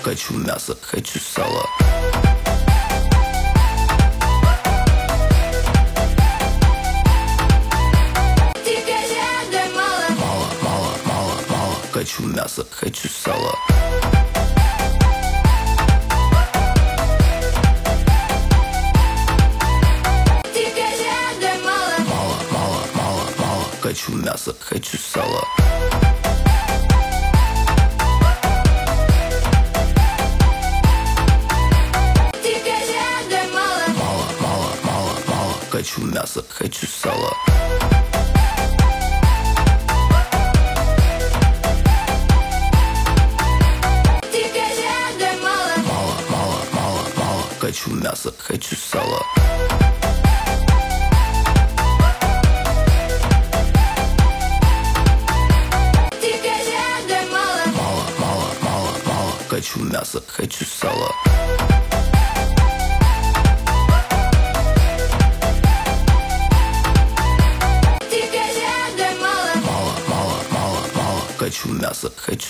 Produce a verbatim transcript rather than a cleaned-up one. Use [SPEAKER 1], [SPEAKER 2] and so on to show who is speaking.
[SPEAKER 1] хочу мясо, хочу сало. Мало, мало, мало, мало, хочу мясо, хочу сало. Мало, мало, мало, мало, хочу мясо, хочу сало. Хочу мясо, хочу сало. Мало, мало, мало, мало, хочу мясо, хочу сало. Мало, мало, мало, мало, хочу мясо, хочу сало. Хочу мясо, хочу